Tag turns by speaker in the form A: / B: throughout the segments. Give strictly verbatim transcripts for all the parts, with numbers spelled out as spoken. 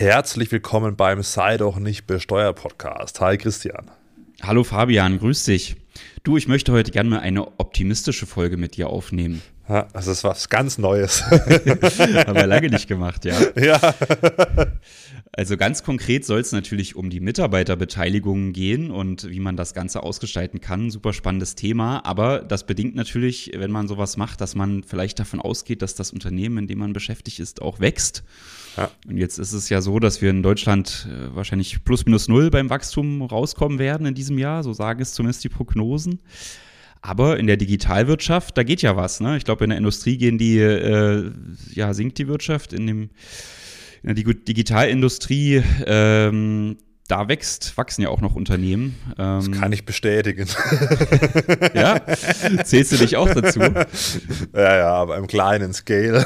A: Herzlich willkommen beim Sei doch nicht besteuert Podcast. Hi Christian.
B: Hallo Fabian, grüß dich. Du, ich möchte heute gerne mal eine optimistische Folge mit dir aufnehmen.
A: Ja, das ist was ganz Neues.
B: Haben wir lange nicht gemacht, ja.
A: Ja.
B: Also ganz konkret soll es natürlich um die Mitarbeiterbeteiligung gehen und wie man das Ganze ausgestalten kann. Super spannendes Thema, aber das bedingt natürlich, wenn man sowas macht, dass man vielleicht davon ausgeht, dass das Unternehmen, in dem man beschäftigt ist, auch wächst. Ja. Und jetzt ist es ja so, dass wir in Deutschland äh, wahrscheinlich plus minus null beim Wachstum rauskommen werden in diesem Jahr, so sagen es zumindest die Prognosen. Aber in der Digitalwirtschaft, da geht ja was, ne? Ich glaube, in der Industrie gehen die, äh, ja, sinkt die Wirtschaft. In dem, in der Digitalindustrie, ähm, da wächst, wachsen ja auch noch Unternehmen.
A: Ähm, das kann ich bestätigen.
B: Ja? Zählst du dich auch dazu?
A: Ja, ja, aber im kleinen Scale.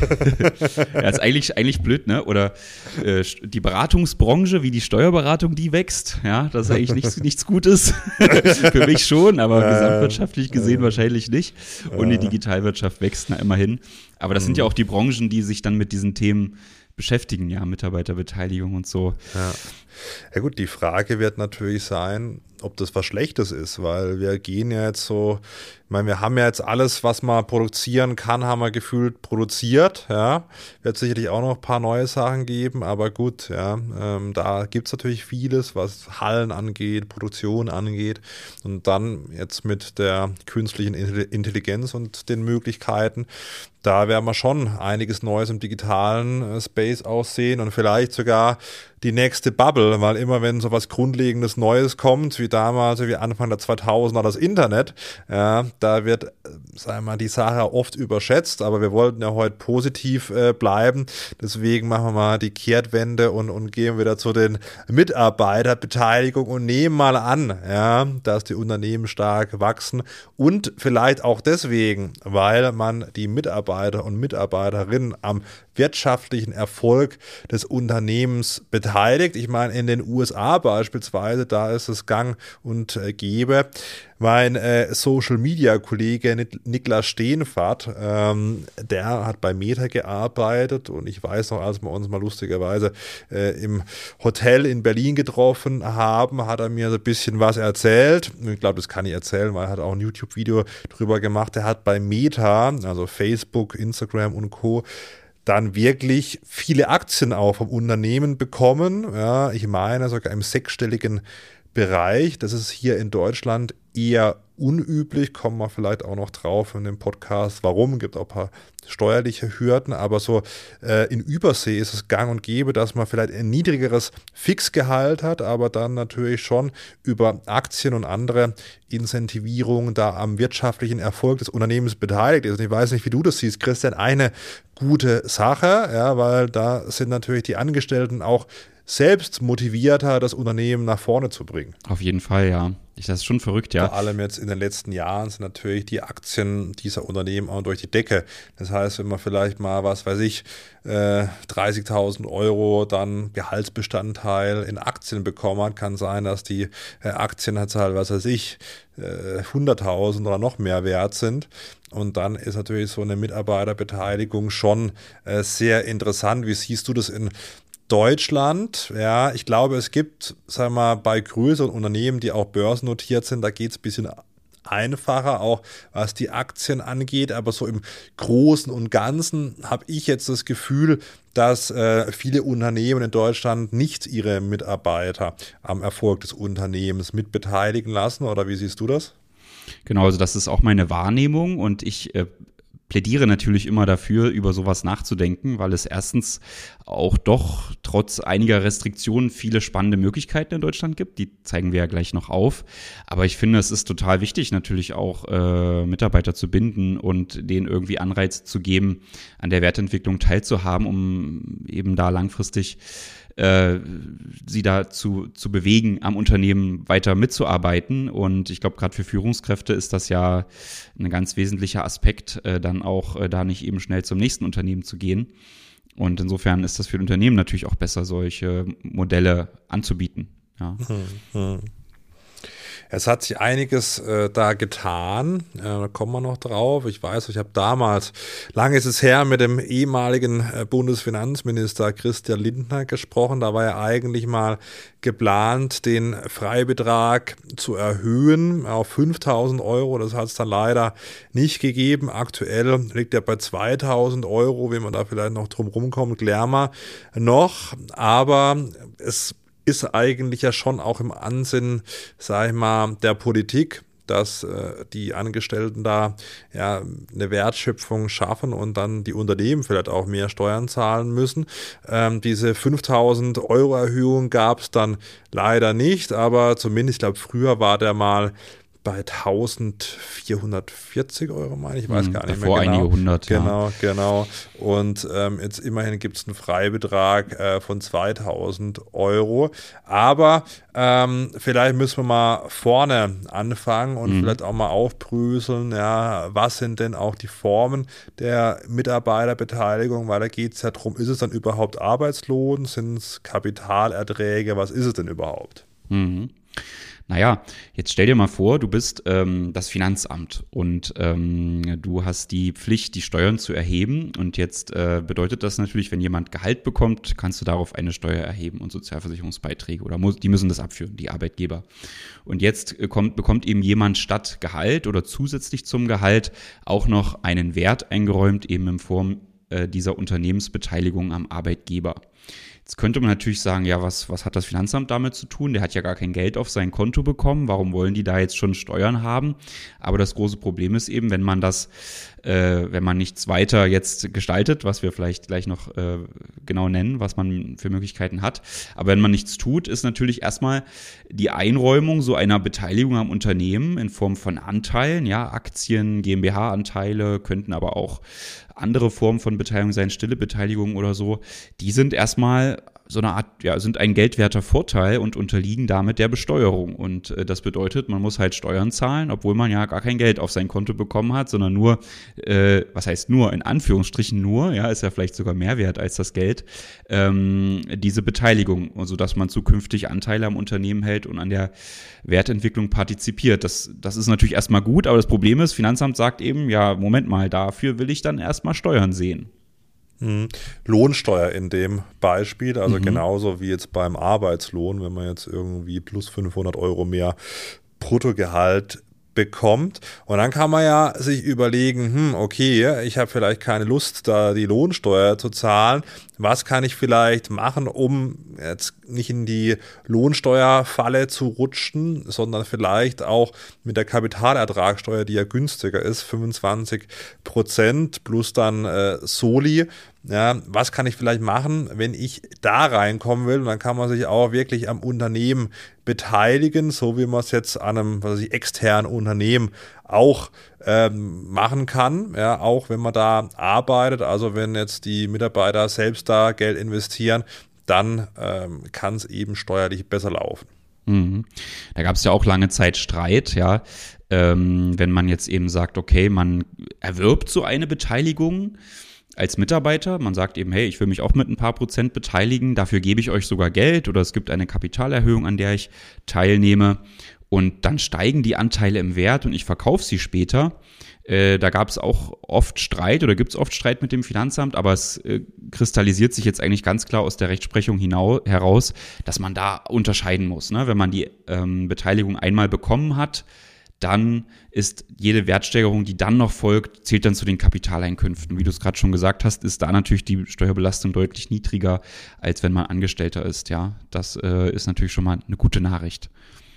B: Ja, ist eigentlich, eigentlich blöd, ne? Oder äh, die Beratungsbranche, wie die Steuerberatung, die wächst. Ja, das ist eigentlich nichts, nichts Gutes. Für mich schon, aber äh, gesamtwirtschaftlich gesehen äh, wahrscheinlich nicht. Und die Digitalwirtschaft wächst na immerhin. Aber das sind ja auch die Branchen, die sich dann mit diesen Themen beschäftigen, ja, Mitarbeiterbeteiligung und so.
A: Ja. Ja gut, die Frage wird natürlich sein, ob das was Schlechtes ist, weil wir gehen ja jetzt so, ich meine, wir haben ja jetzt alles, was man produzieren kann, haben wir gefühlt produziert, ja, wird sicherlich auch noch ein paar neue Sachen geben, aber gut, ja, ähm, da gibt es natürlich vieles, was Hallen angeht, Produktion angeht und dann jetzt mit der künstlichen Intelligenz und den Möglichkeiten, da werden wir schon einiges Neues im digitalen äh, Space aussehen und vielleicht sogar die nächste Bubble, weil immer wenn so was Grundlegendes Neues kommt, wie damals, wie Anfang der zweitausender das Internet, ja, da wird, sagen wir mal, die Sache oft überschätzt, aber wir wollten ja heute positiv äh, bleiben, deswegen machen wir mal die Kehrtwende und, und gehen wieder zu den Mitarbeiterbeteiligungen und nehmen mal an, ja, dass die Unternehmen stark wachsen und vielleicht auch deswegen, weil man die Mitarbeiter und Mitarbeiterinnen am wirtschaftlichen Erfolg des Unternehmens beteiligt. Ich meine, in den U S A beispielsweise, da ist es gang und äh, gäbe. Mein äh, Social-Media-Kollege Niklas Steenfahrt, ähm, der hat bei Meta gearbeitet und ich weiß noch, als wir uns mal lustigerweise äh, im Hotel in Berlin getroffen haben, hat er mir so ein bisschen was erzählt. Ich glaube, das kann ich erzählen, weil er hat auch ein YouTube-Video drüber gemacht. Er hat bei Meta, also Facebook, Instagram und Co., dann wirklich viele Aktien auch vom Unternehmen bekommen. Ja, ich meine sogar im sechsstelligen Bereich. Das ist hier in Deutschland eher unüblich, kommen wir vielleicht auch noch drauf in dem Podcast. Warum? Gibt auch ein paar steuerliche Hürden, aber so äh, in Übersee ist es gang und gäbe, dass man vielleicht ein niedrigeres Fixgehalt hat, aber dann natürlich schon über Aktien und andere Incentivierungen da am wirtschaftlichen Erfolg des Unternehmens beteiligt ist. Und ich weiß nicht, wie du das siehst, Christian, eine gute Sache, ja, weil da sind natürlich die Angestellten auch selbst motivierter, das Unternehmen nach vorne zu bringen.
B: Auf jeden Fall, ja. Das ist schon verrückt, ja.
A: Vor allem jetzt in den letzten Jahren sind natürlich die Aktien dieser Unternehmen auch durch die Decke. Das heißt, wenn man vielleicht mal, was weiß ich, äh, dreißigtausend Euro dann Gehaltsbestandteil in Aktien bekommen hat, kann sein, dass die äh, Aktien halt, was weiß ich, äh, hunderttausend oder noch mehr wert sind. Und dann ist natürlich so eine Mitarbeiterbeteiligung schon äh, sehr interessant. Wie siehst du das in Deutschland? Ja, ich glaube, es gibt, sagen wir mal, bei größeren Unternehmen, die auch börsennotiert sind, da geht es ein bisschen einfacher, auch was die Aktien angeht, aber so im Großen und Ganzen habe ich jetzt das Gefühl, dass äh, viele Unternehmen in Deutschland nicht ihre Mitarbeiter am Erfolg des Unternehmens mitbeteiligen lassen, oder wie siehst du das?
B: Genau, also das ist auch meine Wahrnehmung und ich äh, plädiere natürlich immer dafür, über sowas nachzudenken, weil es erstens auch doch trotz einiger Restriktionen viele spannende Möglichkeiten in Deutschland gibt. Die zeigen wir ja gleich noch auf. Aber ich finde, es ist total wichtig, natürlich auch äh, Mitarbeiter zu binden und denen irgendwie Anreiz zu geben, an der Wertentwicklung teilzuhaben, um eben da langfristig äh, sie dazu zu bewegen, am Unternehmen weiter mitzuarbeiten. Und ich glaube, gerade für Führungskräfte ist das ja ein ganz wesentlicher Aspekt, äh, dann auch äh, da nicht eben schnell zum nächsten Unternehmen zu gehen. Und insofern ist das für Unternehmen natürlich auch besser, solche Modelle anzubieten. Ja.
A: Hm, hm. Es hat sich einiges äh, da getan, äh, da kommen wir noch drauf. Ich weiß, ich habe damals, lange ist es her, mit dem ehemaligen äh, Bundesfinanzminister Christian Lindner gesprochen. Da war ja eigentlich mal geplant, den Freibetrag zu erhöhen auf fünftausend Euro. Das hat es dann leider nicht gegeben. Aktuell liegt er bei zweitausend Euro. Wenn man da vielleicht noch drum rumkommt, klären wir noch. Aber es ist eigentlich ja schon auch im Ansinnen, sag ich mal, der Politik, dass äh, die Angestellten da ja eine Wertschöpfung schaffen und dann die Unternehmen vielleicht auch mehr Steuern zahlen müssen. Ähm, diese fünftausend Euro Erhöhung gab es dann leider nicht, aber zumindest, ich glaube, früher war der mal bei eintausendvierhundertvierzig Euro, meine ich, weiß
B: hm,
A: gar nicht
B: mehr genau. einige hundert,
A: genau,
B: ja.
A: Genau, und ähm, jetzt immerhin gibt es einen Freibetrag äh, von zweitausend Euro, aber ähm, vielleicht müssen wir mal vorne anfangen und mhm. vielleicht auch mal aufbröseln, ja, was sind denn auch die Formen der Mitarbeiterbeteiligung, weil da geht es ja darum, ist es dann überhaupt Arbeitslohn, sind es Kapitalerträge, was ist es denn überhaupt?
B: Mhm. Naja, jetzt stell dir mal vor, du bist ähm, das Finanzamt und ähm, du hast die Pflicht, die Steuern zu erheben, und jetzt äh, bedeutet das natürlich, wenn jemand Gehalt bekommt, kannst du darauf eine Steuer erheben und Sozialversicherungsbeiträge, oder muss, die müssen das abführen, die Arbeitgeber. Und jetzt äh, kommt, bekommt eben jemand statt Gehalt oder zusätzlich zum Gehalt auch noch einen Wert eingeräumt, eben in Form äh, dieser Unternehmensbeteiligung am Arbeitgeber. Jetzt könnte man natürlich sagen, ja, was, was hat das Finanzamt damit zu tun? Der hat ja gar kein Geld auf sein Konto bekommen. Warum wollen die da jetzt schon Steuern haben? Aber das große Problem ist eben, wenn man das, äh, wenn man nichts weiter jetzt gestaltet, was wir vielleicht gleich noch äh, genau nennen, was man für Möglichkeiten hat. Aber wenn man nichts tut, ist natürlich erstmal die Einräumung so einer Beteiligung am Unternehmen in Form von Anteilen, ja, Aktien, GmbH-Anteile, könnten aber auch andere Formen von Beteiligung sein, stille Beteiligung oder so, die sind erstmal so eine Art, ja, sind ein geldwerter Vorteil und unterliegen damit der Besteuerung. Und äh, das bedeutet, man muss halt Steuern zahlen, obwohl man ja gar kein Geld auf sein Konto bekommen hat, sondern nur, äh, was heißt nur, in Anführungsstrichen nur, ja, ist ja vielleicht sogar mehr wert als das Geld, ähm, diese Beteiligung, sodass man zukünftig Anteile am Unternehmen hält und an der Wertentwicklung partizipiert. Das, das ist natürlich erstmal gut, aber das Problem ist, Finanzamt sagt eben, ja, Moment mal, dafür will ich dann erstmal Steuern sehen.
A: Lohnsteuer in dem Beispiel, also
B: mhm.
A: genauso wie jetzt beim Arbeitslohn, wenn man jetzt irgendwie plus fünfhundert Euro mehr Bruttogehalt bekommt. Und dann kann man ja sich überlegen, hm, okay, ich habe vielleicht keine Lust, da die Lohnsteuer zu zahlen. Was kann ich vielleicht machen, um jetzt nicht in die Lohnsteuerfalle zu rutschen, sondern vielleicht auch mit der Kapitalertragssteuer, die ja günstiger ist, fünfundzwanzig Prozent plus dann äh, Soli. Ja, was kann ich vielleicht machen, wenn ich da reinkommen will? Und dann kann man sich auch wirklich am Unternehmen beteiligen, so wie man es jetzt an einem, was weiß ich, externen Unternehmen auch ähm, machen kann, ja, auch wenn man da arbeitet. Also wenn jetzt die Mitarbeiter selbst da Geld investieren, dann ähm, kann es eben steuerlich besser laufen.
B: Mhm. Da gab es ja auch lange Zeit Streit, ja, ähm, wenn man jetzt eben sagt, okay, man erwirbt so eine Beteiligung als Mitarbeiter, man sagt eben, hey, ich will mich auch mit ein paar Prozent beteiligen, dafür gebe ich euch sogar Geld oder es gibt eine Kapitalerhöhung, an der ich teilnehme, und dann steigen die Anteile im Wert und ich verkaufe sie später. Äh, da gab es auch oft Streit oder gibt es oft Streit mit dem Finanzamt, aber es äh, kristallisiert sich jetzt eigentlich ganz klar aus der Rechtsprechung hinau- heraus, dass man da unterscheiden muss, ne? Wenn man die ähm, Beteiligung einmal bekommen hat, dann ist jede Wertsteigerung, die dann noch folgt, zählt dann zu den Kapitaleinkünften. Wie du es gerade schon gesagt hast, ist da natürlich die Steuerbelastung deutlich niedriger, als wenn man Angestellter ist. Ja, das äh, ist natürlich schon mal eine gute Nachricht.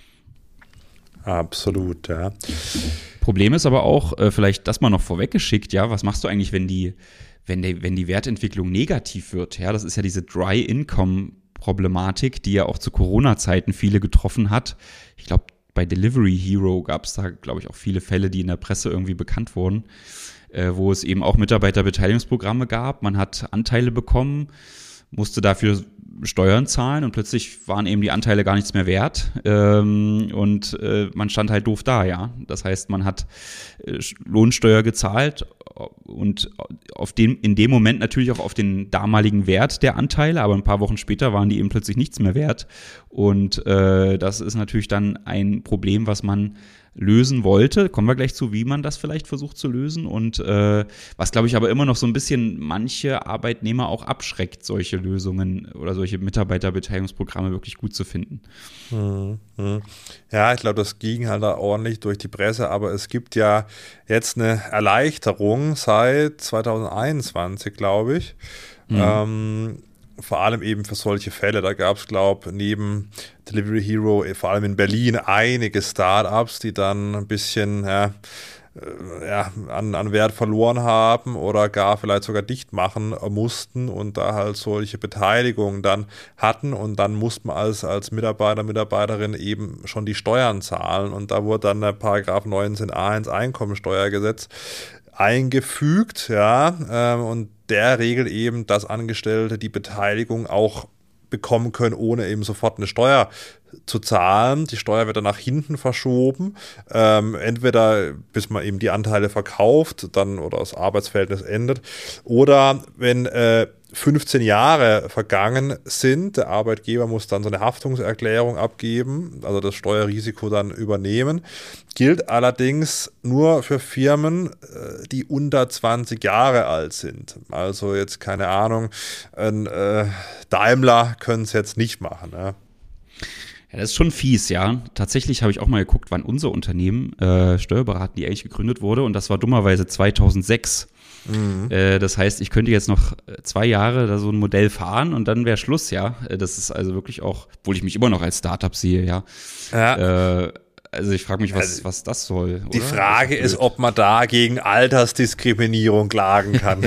A: Absolut, ja.
B: Problem ist aber auch, äh, vielleicht das mal noch vorweggeschickt, ja, was machst du eigentlich, wenn die, wenn die, wenn die Wertentwicklung negativ wird? Ja, das ist ja diese Dry Income Problematik, die ja auch zu Corona-Zeiten viele getroffen hat. Ich glaube, bei Delivery Hero gab es da, glaube ich, auch viele Fälle, die in der Presse irgendwie bekannt wurden, äh, wo es eben auch Mitarbeiterbeteiligungsprogramme gab. Man hat Anteile bekommen, musste dafür Steuern zahlen und plötzlich waren eben die Anteile gar nichts mehr wert, ähm, und äh, man stand halt doof da, ja. Das heißt, man hat äh, Lohnsteuer gezahlt, und auf dem, in dem Moment natürlich auch auf den damaligen Wert der Anteile, aber ein paar Wochen später waren die eben plötzlich nichts mehr wert. Und äh, das ist natürlich dann ein Problem, was man lösen wollte. Kommen wir gleich zu, wie man das vielleicht versucht zu lösen und äh, was, glaube ich, aber immer noch so ein bisschen manche Arbeitnehmer auch abschreckt, solche Lösungen oder solche Mitarbeiterbeteiligungsprogramme wirklich gut zu finden.
A: Hm, hm. Ja, ich glaube, das ging halt da ordentlich durch die Presse, aber es gibt ja jetzt eine Erleichterung seit zwanzig einundzwanzig, glaube ich. Mhm. Ähm, vor allem eben für solche Fälle. Da gab es, glaube ich, neben Delivery Hero, vor allem in Berlin, einige Startups, die dann ein bisschen ja, ja, an, an Wert verloren haben oder gar vielleicht sogar dicht machen mussten und da halt solche Beteiligungen dann hatten. Und dann musste man als, als Mitarbeiter, Mitarbeiterin eben schon die Steuern zahlen. Und da wurde dann der Paragraph neunzehn a ins Einkommensteuergesetz eingefügt, ja, ähm, und der regelt eben, dass Angestellte die Beteiligung auch bekommen können, ohne eben sofort eine Steuer zu zahlen. Die Steuer wird dann nach hinten verschoben, ähm, entweder bis man eben die Anteile verkauft, dann oder das Arbeitsverhältnis endet, oder wenn äh, fünfzehn Jahre vergangen sind, der Arbeitgeber muss dann so eine Haftungserklärung abgeben, also das Steuerrisiko dann übernehmen, gilt allerdings nur für Firmen, die unter zwanzig Jahre alt sind. Also jetzt, keine Ahnung, ein äh, Daimler können es jetzt nicht machen. Ja.
B: Ja, das ist schon fies, ja. Tatsächlich habe ich auch mal geguckt, wann unser Unternehmen äh, Steuerberaten, die eigentlich gegründet wurde, und das war dummerweise zweitausendsechs. Mhm. Äh, das heißt, ich könnte jetzt noch zwei Jahre da so ein Modell fahren und dann wäre Schluss, ja. Das ist also wirklich auch, obwohl ich mich immer noch als Startup sehe, ja.
A: Ja.
B: Äh, Also ich frage mich, was,
A: also,
B: was das soll.
A: Die
B: oder?
A: Frage ist, ist, ob man da gegen Altersdiskriminierung klagen kann.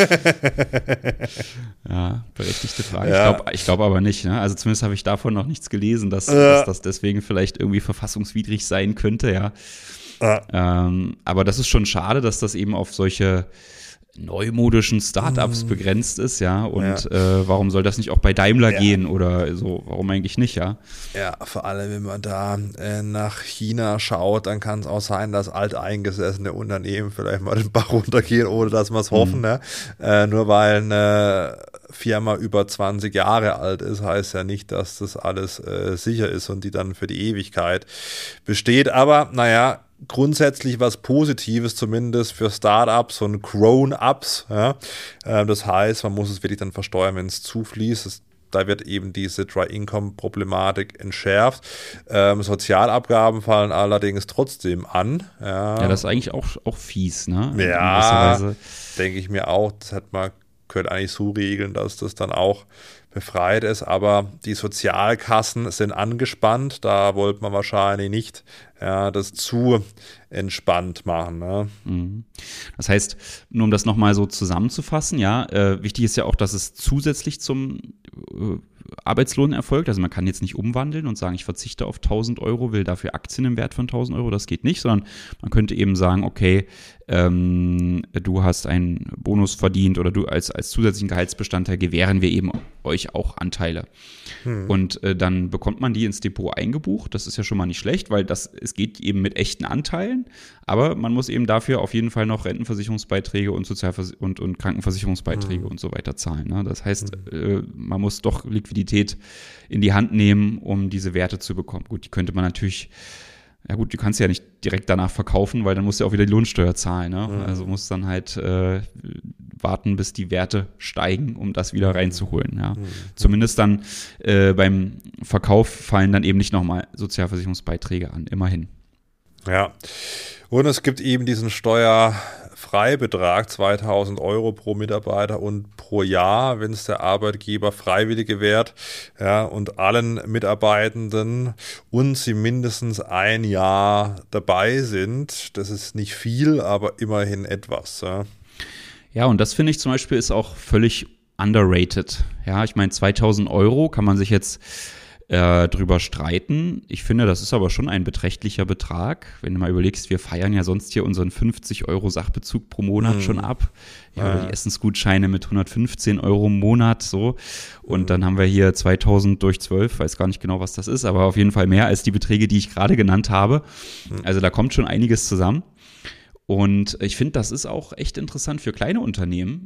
B: Ja, berechtigte Frage.
A: Ja.
B: Ich glaube ich glaub aber nicht. Ne? Also zumindest habe ich davon noch nichts gelesen, dass, ja. dass das deswegen vielleicht irgendwie verfassungswidrig sein könnte. Ja. ja. Ähm, aber das ist schon schade, dass das eben auf solche neumodischen Startups mm. begrenzt ist, ja, und ja. Äh, warum soll das nicht auch bei Daimler ja. gehen oder so, warum eigentlich nicht, ja?
A: Ja, vor allem, wenn man da äh, nach China schaut, dann kann es auch sein, dass alteingesessene Unternehmen vielleicht mal den Bach runtergehen, ohne dass wir es mm. hoffen, ne? Äh, nur weil eine Firma über zwanzig Jahre alt ist, heißt ja nicht, dass das alles äh, sicher ist und die dann für die Ewigkeit besteht, aber naja, grundsätzlich was Positives, zumindest für Startups und Grown-Ups. Ja. Das heißt, man muss es wirklich dann versteuern, wenn es zufließt. Das, da wird eben diese Dry-Income-Problematik entschärft. Ähm, Sozialabgaben fallen allerdings trotzdem an. Ja,
B: ja das ist eigentlich auch, auch fies, ne?
A: Ja, denke ich mir auch. Das hat man, könnte eigentlich so regeln, dass das dann auch befreit ist, aber die Sozialkassen sind angespannt, da wollte man wahrscheinlich nicht ja, das zu entspannt machen. Ne?
B: Das heißt, nur um das nochmal so zusammenzufassen, ja, äh, wichtig ist ja auch, dass es zusätzlich zum äh, Arbeitslohn erfolgt, also man kann jetzt nicht umwandeln und sagen, ich verzichte auf tausend Euro, will dafür Aktien im Wert von tausend Euro, das geht nicht, sondern man könnte eben sagen, okay, ähm, du hast einen Bonus verdient oder du als, als zusätzlichen Gehaltsbestandteil gewähren wir eben euch auch Anteile. Hm. Und äh, dann bekommt man die ins Depot eingebucht, das ist ja schon mal nicht schlecht, weil das, es geht eben mit echten Anteilen, aber man muss eben dafür auf jeden Fall noch Rentenversicherungsbeiträge und, Sozialvers- und, und Krankenversicherungsbeiträge hm. und so weiter zahlen. Ne? Das heißt, hm. äh, man muss doch Liquidität in die Hand nehmen, um diese Werte zu bekommen. Gut, die könnte man natürlich, ja gut, du kannst ja nicht direkt danach verkaufen, weil dann musst du ja auch wieder die Lohnsteuer zahlen. Ne? Mhm. Also musst dann halt äh, warten, bis die Werte steigen, um das wieder reinzuholen. Ja? Mhm. Zumindest dann äh, beim Verkauf fallen dann eben nicht nochmal Sozialversicherungsbeiträge an, immerhin.
A: Ja, und es gibt eben diesen Steuerfreibetrag, zweitausend Euro pro Mitarbeiter und pro Jahr, wenn es der Arbeitgeber freiwillig gewährt, ja, und allen Mitarbeitenden und sie mindestens ein Jahr dabei sind. Das ist nicht viel, aber immerhin etwas. Ja,
B: ja, und das finde ich zum Beispiel ist auch völlig underrated. Ja, ich meine, zweitausend Euro kann man sich jetzt Äh, drüber streiten. Ich finde, das ist aber schon ein beträchtlicher Betrag. Wenn du mal überlegst, wir feiern ja sonst hier unseren fünfzig Euro Sachbezug pro Monat hm. schon ab. Ja, ja. Oder die Essensgutscheine mit hundertfünfzehn Euro im Monat so. Und hm. dann haben wir hier zweitausend durch zwölf, weiß gar nicht genau, was das ist, aber auf jeden Fall mehr als die Beträge, die ich gerade genannt habe. Hm. Also da kommt schon einiges zusammen. Und ich finde, das ist auch echt interessant für kleine Unternehmen.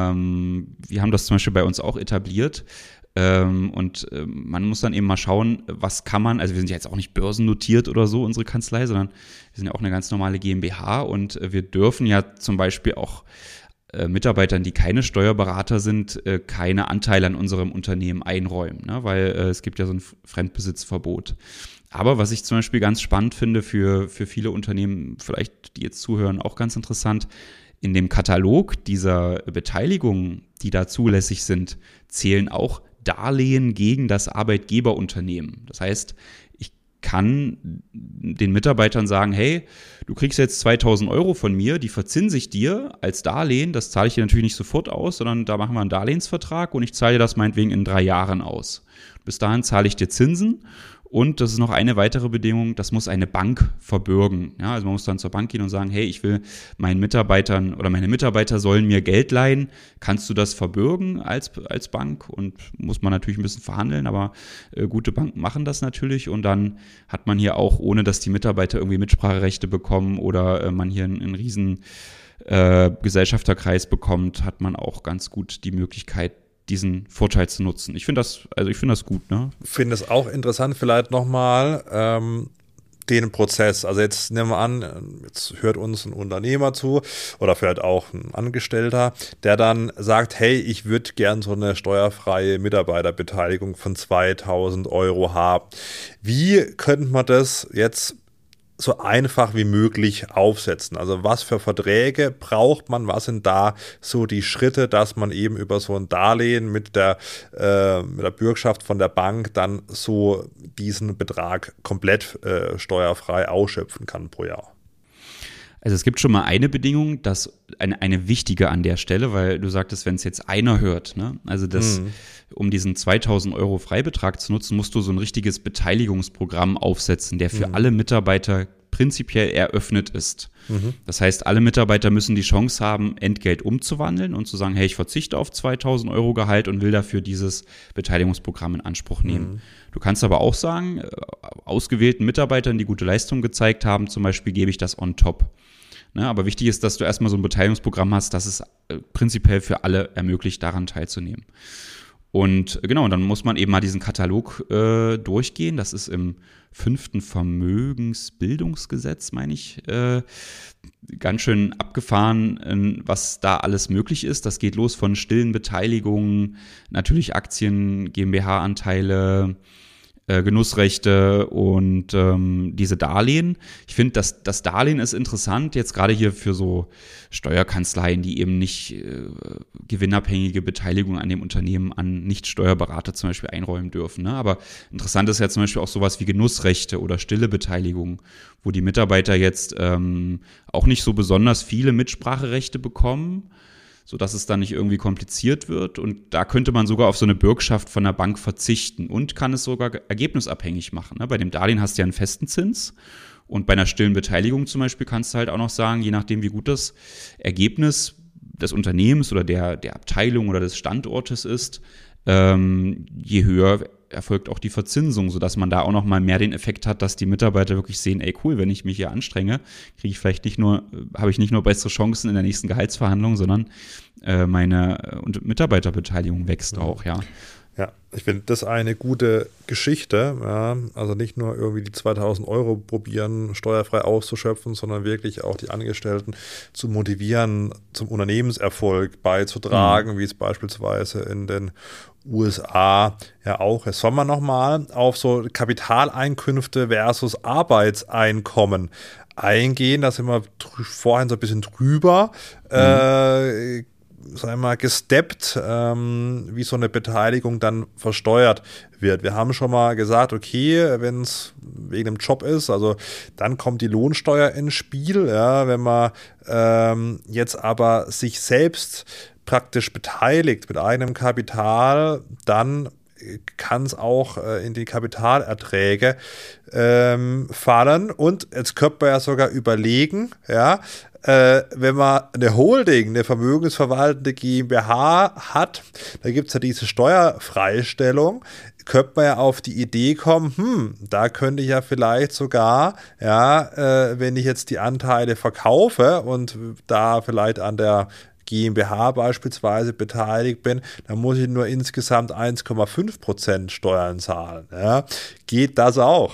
B: Ähm, wir haben das zum Beispiel bei uns auch etabliert. Ähm, und äh, man muss dann eben mal schauen, was kann man, also wir sind ja jetzt auch nicht börsennotiert oder so, unsere Kanzlei, sondern wir sind ja auch eine ganz normale GmbH und äh, wir dürfen ja zum Beispiel auch äh, Mitarbeitern, die keine Steuerberater sind, äh, keine Anteile an unserem Unternehmen einräumen, ne? Weil äh, es gibt ja so ein Fremdbesitzverbot. Aber was ich zum Beispiel ganz spannend finde für, für viele Unternehmen, vielleicht die jetzt zuhören, auch ganz interessant, in dem Katalog dieser Beteiligungen, die da zulässig sind, zählen auch Darlehen gegen das Arbeitgeberunternehmen. Das heißt, ich kann den Mitarbeitern sagen, hey, du kriegst jetzt zweitausend Euro von mir, die verzinse ich dir als Darlehen, das zahle ich dir natürlich nicht sofort aus, sondern da machen wir einen Darlehensvertrag und ich zahle dir das meinetwegen in drei Jahren aus. Bis dahin zahle ich dir Zinsen. Und das ist noch eine weitere Bedingung, das muss eine Bank verbürgen. Ja, also man muss dann zur Bank gehen und sagen, hey, ich will meinen Mitarbeitern oder meine Mitarbeiter sollen mir Geld leihen. Kannst du das verbürgen als, als Bank? Und muss man natürlich ein bisschen verhandeln, aber äh, gute Banken machen das natürlich. Und dann hat man hier auch, ohne dass die Mitarbeiter irgendwie Mitspracherechte bekommen oder äh, man hier einen, einen riesen äh, Gesellschafterkreis bekommt, hat man auch ganz gut die Möglichkeit, diesen Vorteil zu nutzen. Ich finde das, also ich finde das gut, ne?
A: Ich finde es auch interessant, vielleicht nochmal ähm, den Prozess. Also jetzt nehmen wir an, jetzt hört uns ein Unternehmer zu oder vielleicht auch ein Angestellter, der dann sagt, hey, ich würde gern so eine steuerfreie Mitarbeiterbeteiligung von zweitausend Euro haben. Wie könnte man das jetzt so einfach wie möglich aufsetzen? Also was für Verträge braucht man? Was sind da so die Schritte, dass man eben über so ein Darlehen mit der, äh, mit der Bürgschaft von der Bank dann so diesen Betrag komplett äh, steuerfrei ausschöpfen kann pro Jahr?
B: Also es gibt schon mal eine Bedingung, dass eine, eine wichtige an der Stelle, weil du sagtest, wenn es jetzt einer hört, ne? Also das, mhm. um diesen zweitausend Euro Freibetrag zu nutzen, musst du so ein richtiges Beteiligungsprogramm aufsetzen, der für mhm. alle Mitarbeiter prinzipiell eröffnet ist. Mhm. Das heißt, alle Mitarbeiter müssen die Chance haben, Entgelt umzuwandeln und zu sagen, hey, ich verzichte auf zweitausend Euro Gehalt und will dafür dieses Beteiligungsprogramm in Anspruch nehmen. Mhm. Du kannst aber auch sagen, ausgewählten Mitarbeitern, die gute Leistung gezeigt haben, zum Beispiel gebe ich das on top. Ne, aber wichtig ist, dass du erstmal so ein Beteiligungsprogramm hast, das es äh, prinzipiell für alle ermöglicht, daran teilzunehmen. Und äh, genau, dann muss man eben mal diesen Katalog äh, durchgehen. Das ist im fünften Vermögensbildungsgesetz, meine ich, äh, ganz schön abgefahren, äh, was da alles möglich ist. Das geht los von stillen Beteiligungen, natürlich Aktien, GmbH-Anteile, Genussrechte und ähm, diese Darlehen. Ich finde, das, das Darlehen ist interessant, jetzt gerade hier für so Steuerkanzleien, die eben nicht äh, gewinnabhängige Beteiligung an dem Unternehmen an Nicht-Steuerberater zum Beispiel einräumen dürfen. Ne? Aber interessant ist ja zum Beispiel auch sowas wie Genussrechte oder stille Beteiligung, wo die Mitarbeiter jetzt ähm, auch nicht so besonders viele Mitspracherechte bekommen, sodass es dann nicht irgendwie kompliziert wird. Und da könnte man sogar auf so eine Bürgschaft von der Bank verzichten und kann es sogar ergebnisabhängig machen. Bei dem Darlehen hast du ja einen festen Zins und bei einer stillen Beteiligung zum Beispiel kannst du halt auch noch sagen, je nachdem wie gut das Ergebnis des Unternehmens oder der, der Abteilung oder des Standortes ist, ähm, je höher erfolgt auch die Verzinsung, sodass man da auch noch mal mehr den Effekt hat, dass die Mitarbeiter wirklich sehen, ey cool, wenn ich mich hier anstrenge, kriege ich vielleicht nicht nur, habe ich nicht nur bessere Chancen in der nächsten Gehaltsverhandlung, sondern äh, meine und Mitarbeiterbeteiligung wächst auch, ja.
A: Ja, ich finde das eine gute Geschichte, ja, also nicht nur irgendwie die zweitausend Euro probieren, steuerfrei auszuschöpfen, sondern wirklich auch die Angestellten zu motivieren, zum Unternehmenserfolg beizutragen, mhm. wie es beispielsweise in den U S A ja auch ist. Sollen wir nochmal auf so Kapitaleinkünfte versus Arbeitseinkommen eingehen? Da sind wir drü- vorhin so ein bisschen drüber. Mhm. Äh, sagen wir mal, gesteppt, ähm, wie so eine Beteiligung dann versteuert wird. Wir haben schon mal gesagt, okay, wenn es wegen dem Job ist, also dann kommt die Lohnsteuer ins Spiel. Ja, wenn man ähm, jetzt aber sich selbst praktisch beteiligt mit eigenem Kapital, dann kann es auch äh, in die Kapitalerträge ähm, fallen. Und jetzt könnte man ja sogar überlegen, ja, äh, wenn man eine Holding, eine vermögensverwaltende GmbH hat, da gibt es ja diese Steuerfreistellung, könnte man ja auf die Idee kommen, hm, da könnte ich ja vielleicht sogar, ja, äh, wenn ich jetzt die Anteile verkaufe und da vielleicht an der GmbH beispielsweise beteiligt bin, dann muss ich nur insgesamt eins Komma fünf Prozent Steuern zahlen. Ja. Geht das auch?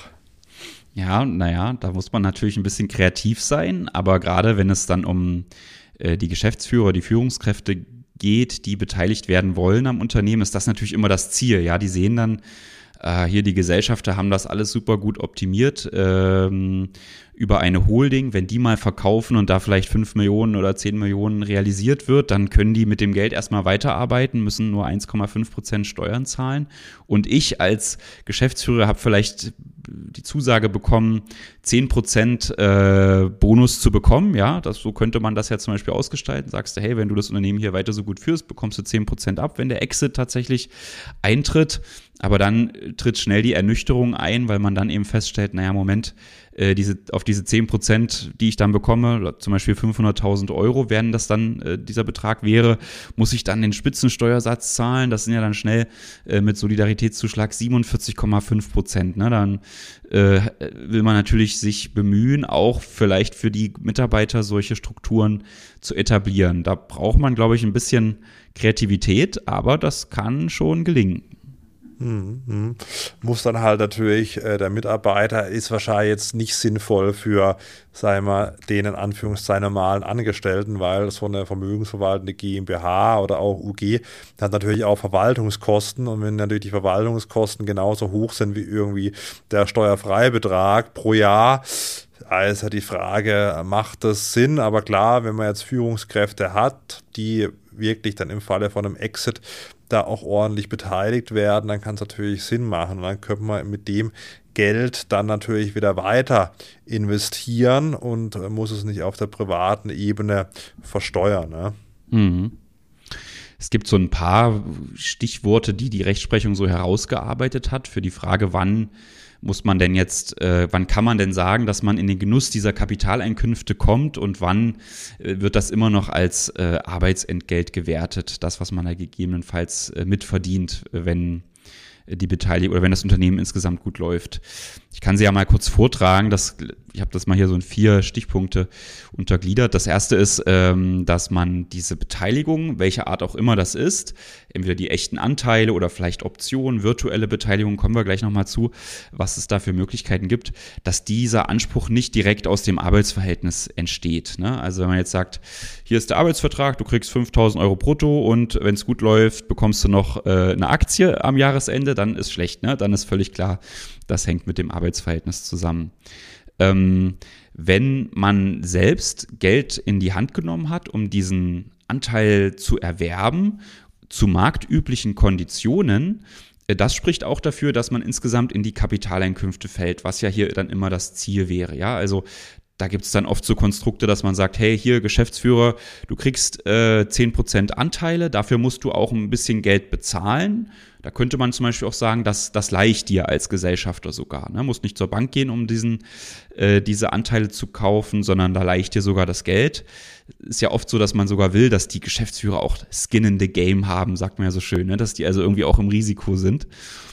B: Ja, naja, da muss man natürlich ein bisschen kreativ sein, aber gerade wenn es dann um äh, die Geschäftsführer, die Führungskräfte geht, die beteiligt werden wollen am Unternehmen, ist das natürlich immer das Ziel. Ja, die sehen dann, äh, hier die Gesellschafter haben das alles super gut optimiert ähm, über eine Holding. Wenn die mal verkaufen und da vielleicht fünf Millionen oder zehn Millionen realisiert wird, dann können die mit dem Geld erstmal weiterarbeiten, müssen nur eins Komma fünf Prozent Steuern zahlen. Und ich als Geschäftsführer habe vielleicht die Zusage bekommen, zehn Prozent äh, Bonus zu bekommen. Ja, das, so könnte man das ja zum Beispiel ausgestalten. Sagst du, hey, wenn du das Unternehmen hier weiter so gut führst, bekommst du zehn Prozent ab, wenn der Exit tatsächlich eintritt. Aber dann tritt schnell die Ernüchterung ein, weil man dann eben feststellt, naja, Moment, äh, diese, auf diese zehn Prozent, die ich dann bekomme, zum Beispiel fünfhunderttausend Euro, werden das dann äh, dieser Betrag wäre, muss ich dann den Spitzensteuersatz zahlen. Das sind ja dann schnell äh, mit Solidaritätszuschlag siebenundvierzig Komma fünf Prozent. Ne? Dann äh, will man natürlich sich bemühen, auch vielleicht für die Mitarbeiter solche Strukturen zu etablieren. Da braucht man, glaube ich, ein bisschen Kreativität, aber das kann schon gelingen.
A: Hm, hm. Muss dann halt natürlich, äh, der Mitarbeiter ist wahrscheinlich jetzt nicht sinnvoll für, sagen wir, den in Anführungszeichen normalen Angestellten, weil so eine vermögensverwaltende GmbH oder auch U G hat natürlich auch Verwaltungskosten, und wenn natürlich die Verwaltungskosten genauso hoch sind wie irgendwie der Steuerfreibetrag pro Jahr, also die Frage, macht das Sinn? Aber klar, wenn man jetzt Führungskräfte hat, die wirklich dann im Falle von einem Exit da auch ordentlich beteiligt werden, dann kann es natürlich Sinn machen. Und dann könnte man mit dem Geld dann natürlich wieder weiter investieren und muss es nicht auf der privaten Ebene versteuern. Ne?
B: Mhm. Es gibt so ein paar Stichworte, die die Rechtsprechung so herausgearbeitet hat für die Frage, wann muss man denn jetzt, äh, wann kann man denn sagen, dass man in den Genuss dieser Kapitaleinkünfte kommt, und wann äh, wird das immer noch als äh, Arbeitsentgelt gewertet, das, was man da gegebenenfalls äh, mitverdient, wenn die Beteiligung oder wenn das Unternehmen insgesamt gut läuft. Ich kann sie ja mal kurz vortragen. Das, ich habe das mal hier so in vier Stichpunkte untergliedert. Das erste ist, ähm, dass man diese Beteiligung, welcher Art auch immer das ist, entweder die echten Anteile oder vielleicht Optionen, virtuelle Beteiligung, kommen wir gleich nochmal zu, was es da für Möglichkeiten gibt, dass dieser Anspruch nicht direkt aus dem Arbeitsverhältnis entsteht. Ne? Also wenn man jetzt sagt, hier ist der Arbeitsvertrag, du kriegst fünftausend Euro brutto und wenn es gut läuft, bekommst du noch äh, eine Aktie am Jahresende, dann ist schlecht, ne? Dann ist völlig klar, das hängt mit dem Arbeitsverhältnis zusammen. Ähm, wenn man selbst Geld in die Hand genommen hat, um diesen Anteil zu erwerben, zu marktüblichen Konditionen, äh, das spricht auch dafür, dass man insgesamt in die Kapitaleinkünfte fällt, was ja hier dann immer das Ziel wäre. Ja, also da gibt es dann oft so Konstrukte, dass man sagt, hey, hier Geschäftsführer, du kriegst äh, zehn Prozent Anteile, dafür musst du auch ein bisschen Geld bezahlen. Da könnte man zum Beispiel auch sagen, dass das leihe ich dir als Gesellschafter sogar. Ne? Muss nicht zur Bank gehen, um diesen, äh, diese Anteile zu kaufen, sondern da leihe ich dir sogar das Geld. Ist ja oft so, dass man sogar will, dass die Geschäftsführer auch Skin in the Game haben, sagt man ja so schön, ne? Dass die also irgendwie auch im Risiko sind.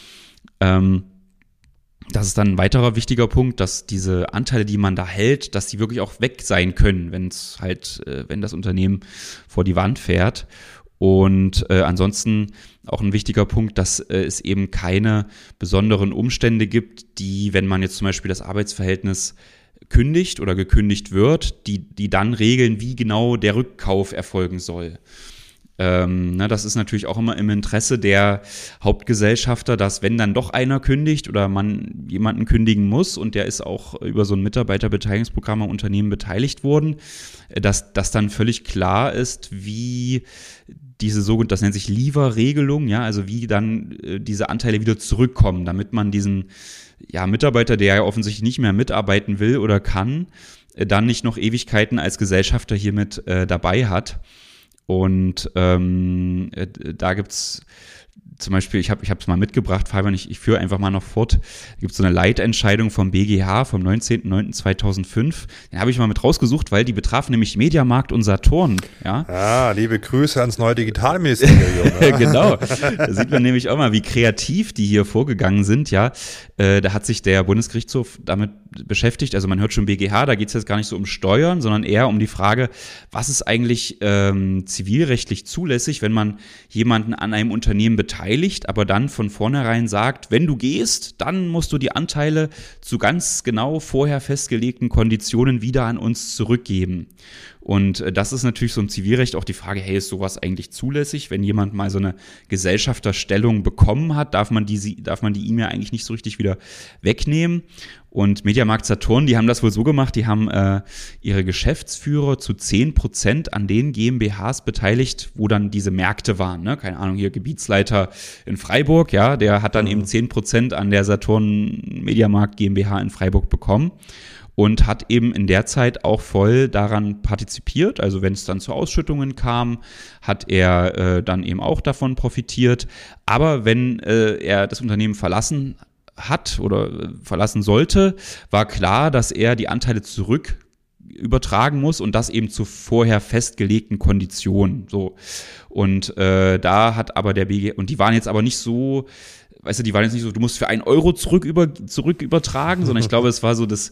B: Ähm, Das ist dann ein weiterer wichtiger Punkt, dass diese Anteile, die man da hält, dass die wirklich auch weg sein können, wenn es halt, äh, wenn das Unternehmen vor die Wand fährt. Und äh, ansonsten auch ein wichtiger Punkt, dass äh, es eben keine besonderen Umstände gibt, die, wenn man jetzt zum Beispiel das Arbeitsverhältnis kündigt oder gekündigt wird, die, die dann regeln, wie genau der Rückkauf erfolgen soll. Ähm, na, das ist natürlich auch immer im Interesse der Hauptgesellschafter, dass wenn dann doch einer kündigt oder man jemanden kündigen muss und der ist auch über so ein Mitarbeiterbeteiligungsprogramm am Unternehmen beteiligt worden, dass das dann völlig klar ist, wie diese sogenannte, das nennt sich Leaver-Regelung, ja, also wie dann äh, diese Anteile wieder zurückkommen, damit man diesen ja, Mitarbeiter, der ja offensichtlich nicht mehr mitarbeiten will oder kann, äh, dann nicht noch Ewigkeiten als Gesellschafter hiermit äh, dabei hat. Und ähm, äh, da gibt's zum Beispiel, ich habe ich es mal mitgebracht, Fabian, ich, ich führe einfach mal noch fort. Da gibt es so eine Leitentscheidung vom B G H vom neunzehnten neunten zweitausendfünf. Den habe ich mal mit rausgesucht, weil die betraf nämlich Mediamarkt und Saturn. Ja,
A: ah, liebe Grüße ans neue Digitalministerium.
B: Ja. Genau, da sieht man nämlich auch mal, wie kreativ die hier vorgegangen sind. Ja, äh, da hat sich der Bundesgerichtshof damit beschäftigt. Also man hört schon B G H, da geht es jetzt gar nicht so um Steuern, sondern eher um die Frage, was ist eigentlich ähm, zivilrechtlich zulässig, wenn man jemanden an einem Unternehmen beteiligt, aber dann von vornherein sagt, wenn du gehst, dann musst du die Anteile zu ganz genau vorher festgelegten Konditionen wieder an uns zurückgeben. Und das ist natürlich so im Zivilrecht auch die Frage, hey, ist sowas eigentlich zulässig? Wenn jemand mal so eine Gesellschafterstellung bekommen hat, darf man die, darf man die ihm ja eigentlich nicht so richtig wieder wegnehmen. Und Mediamarkt Saturn, die haben das wohl so gemacht, die haben äh, ihre Geschäftsführer zu zehn Prozent an den GmbHs beteiligt, wo dann diese Märkte waren. Ne? Keine Ahnung, hier Gebietsleiter in Freiburg, ja, der hat dann mhm. eben zehn Prozent an der Saturn Mediamarkt GmbH in Freiburg bekommen. Und hat eben in der Zeit auch voll daran partizipiert. Also wenn es dann zu Ausschüttungen kam, hat er äh, dann eben auch davon profitiert. Aber wenn äh, er das Unternehmen verlassen hat oder äh, verlassen sollte, war klar, dass er die Anteile zurück übertragen muss und das eben zu vorher festgelegten Konditionen. So. Und äh, da hat aber der B G, und die waren jetzt aber nicht so, weißt du, die waren jetzt nicht so, du musst für einen Euro zurück, über, zurück übertragen, sondern ich glaube, es war so, dass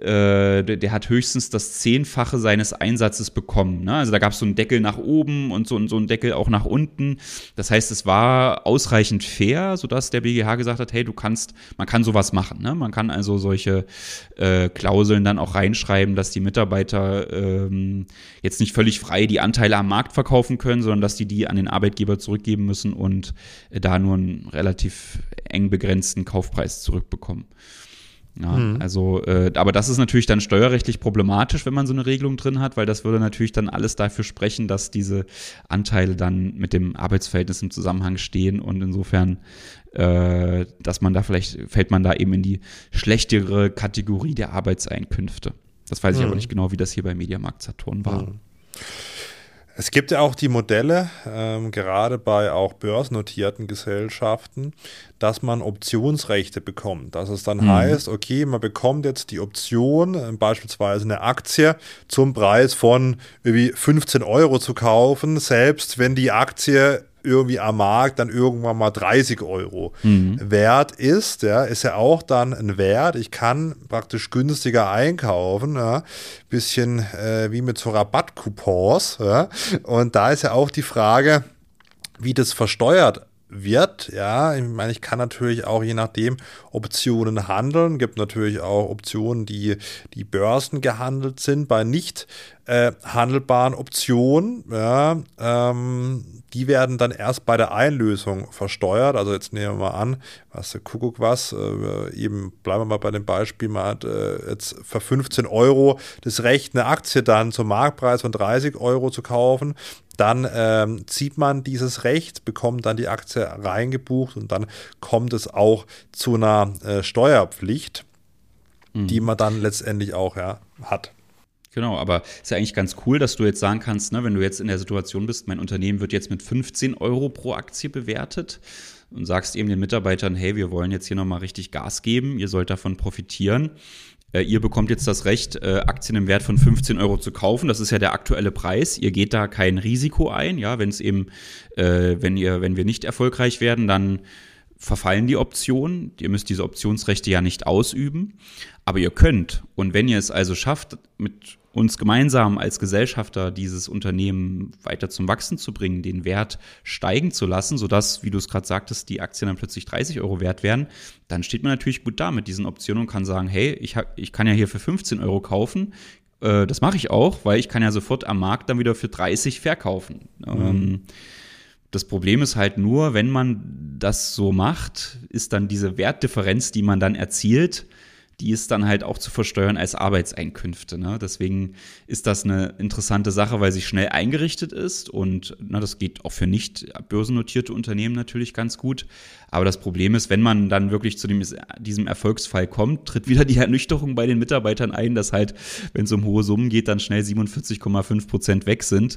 B: äh, der, der hat höchstens das Zehnfache seines Einsatzes bekommen. Ne? Also da gab es so einen Deckel nach oben und so, und so einen Deckel auch nach unten. Das heißt, es war ausreichend fair, sodass der B G H gesagt hat, hey, du kannst, man kann sowas machen. Ne? Man kann also solche äh, Klauseln dann auch reinschreiben, dass die Mitarbeiter ähm, jetzt nicht völlig frei die Anteile am Markt verkaufen können, sondern dass die die an den Arbeitgeber zurückgeben müssen und äh, da nur einen relativ eng begrenzten Kaufpreis zurückbekommen. Ja, mhm. Also, äh, aber das ist natürlich dann steuerrechtlich problematisch, wenn man so eine Regelung drin hat, weil das würde natürlich dann alles dafür sprechen, dass diese Anteile dann mit dem Arbeitsverhältnis im Zusammenhang stehen und insofern, äh, dass man da vielleicht, fällt man da eben in die schlechtere Kategorie der Arbeitseinkünfte. Das weiß ich mhm. aber nicht genau, wie das hier bei Mediamarkt Saturn war.
A: Mhm. Es gibt ja auch die Modelle, ähm, gerade bei auch börsennotierten Gesellschaften, dass man Optionsrechte bekommt. Dass es dann mhm. heißt, okay, man bekommt jetzt die Option, äh, beispielsweise eine Aktie zum Preis von irgendwie fünfzehn Euro zu kaufen, selbst wenn die Aktie irgendwie am Markt dann irgendwann mal dreißig Euro mhm. wert ist, ja, ist ja auch dann ein Wert. Ich kann praktisch günstiger einkaufen, ja, bisschen äh, wie mit so Rabattcoupons, ja, und da ist ja auch die Frage, wie das versteuert wird, ja, ich meine, ich kann natürlich auch je nachdem Optionen handeln, gibt natürlich auch Optionen, die die Börsen gehandelt sind, bei nicht äh, handelbaren Optionen, ja, ähm, die werden dann erst bei der Einlösung versteuert, also jetzt nehmen wir mal an, was der Kuckuck was, äh, eben bleiben wir mal bei dem Beispiel, man hat äh, jetzt für fünfzehn Euro das Recht, eine Aktie dann zum Marktpreis von dreißig Euro zu kaufen, dann ähm, zieht man dieses Recht, bekommt dann die Aktie reingebucht und dann kommt es auch zu einer äh, Steuerpflicht, mhm. die man dann letztendlich auch ja, hat.
B: Genau, aber ist ja eigentlich ganz cool, dass du jetzt sagen kannst, ne, wenn du jetzt in der Situation bist, mein Unternehmen wird jetzt mit fünfzehn Euro pro Aktie bewertet und sagst eben den Mitarbeitern, hey, wir wollen jetzt hier nochmal richtig Gas geben, ihr sollt davon profitieren. Äh, ihr bekommt jetzt das Recht, äh, Aktien im Wert von fünfzehn Euro zu kaufen. Das ist ja der aktuelle Preis. Ihr geht da kein Risiko ein. Ja, wenn es eben, äh, wenn ihr, wenn wir nicht erfolgreich werden, dann verfallen die Optionen. Ihr müsst diese Optionsrechte ja nicht ausüben. Aber ihr könnt. Und wenn ihr es also schafft, mit uns gemeinsam als Gesellschafter dieses Unternehmen weiter zum Wachsen zu bringen, den Wert steigen zu lassen, sodass, wie du es gerade sagtest, die Aktien dann plötzlich dreißig Euro wert werden, dann steht man natürlich gut da mit diesen Optionen und kann sagen, hey, ich, hab, ich kann ja hier für fünfzehn Euro kaufen, äh, das mache ich auch, weil ich kann ja sofort am Markt dann wieder für dreißig verkaufen. Mhm. Ähm, das Problem ist halt nur, wenn man das so macht, ist dann diese Wertdifferenz, die man dann erzielt, die ist dann halt auch zu versteuern als Arbeitseinkünfte. Ne? Deswegen ist das eine interessante Sache, weil sie schnell eingerichtet ist und na, das geht auch für nicht börsennotierte Unternehmen natürlich ganz gut. Aber das Problem ist, wenn man dann wirklich zu dem, diesem Erfolgsfall kommt, tritt wieder die Ernüchterung bei den Mitarbeitern ein, dass halt, wenn es um hohe Summen geht, dann schnell siebenundvierzig Komma fünf Prozent weg sind.